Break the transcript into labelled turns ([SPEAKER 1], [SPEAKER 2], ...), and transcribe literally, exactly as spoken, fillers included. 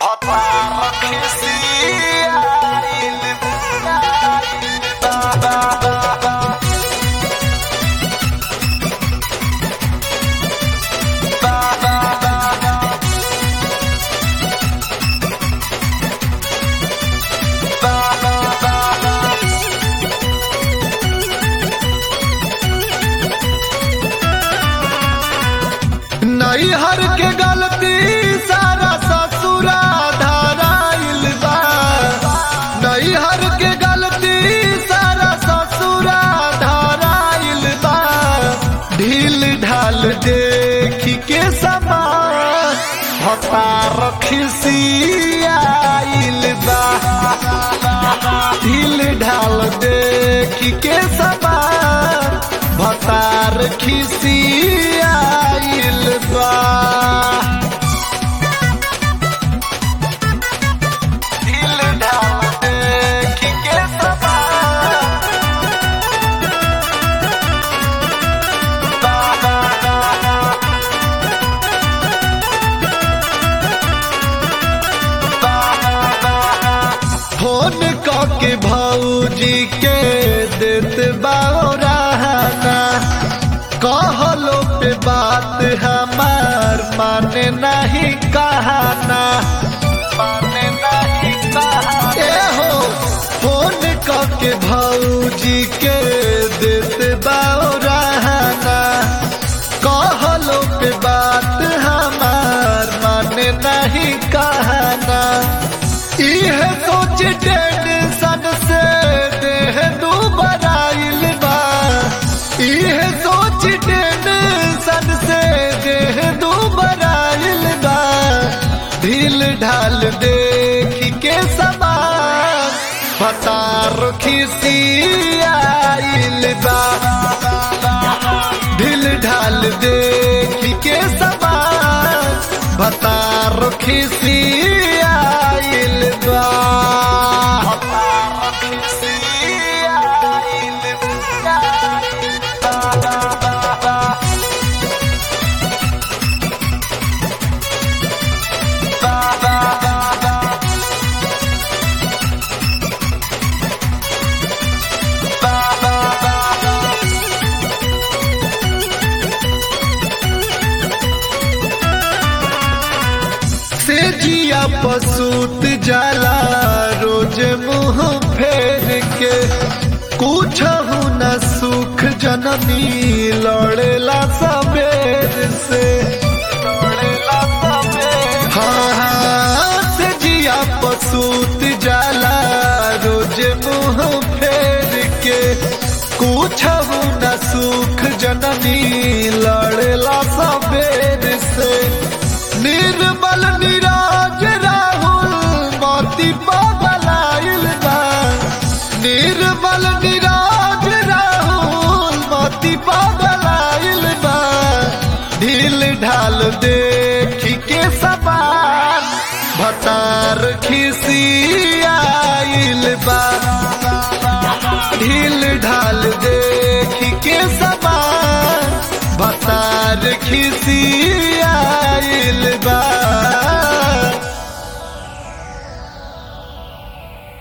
[SPEAKER 1] नैहर के गलती सारा ससुरा धराइल बा। नैहर के गलती सारा ससुरा धराइल बा। ढील ढाल देखी के समान भतार खिसियाइल बा। ढील ढाल देखी के समान भतार खिसियाइल बा। ढील ढाल देखी के समान फोन के भौजी के देत बाराना कहलो पे बात हमार माने नहीं कहना माने नहीं कहना। ए हो फोन के भौजी के देत बाराना कहलो पे बात हमार माने नहीं कहना। इह सोच टेंशन से देह दुबराइल बा। इह सोच टेंशन से देह दुबराइल बा। ढील ढाल देखी के समान भतार खिसियाइल बा। ढील ढाल देखी के समान भतार खिसियाइल बा। जिया पसूत जाला रोज मुँह फेर के कुछ न सुख जननी लड़ेला सबेर से। हाँ हाँ से जिया पसूत जाला रोज मुँह फेर के कुछ न सुख जननी लड़ेला सबेर से। निर्मल निराज राहुल मोती पगलाइल बा। निर्मल निराज राहुल मोती पगलाइल बा। ढील ढाल देखी के समान भतार खिसियाइल बा। ढील ढाल देखी के समान भतार खिसी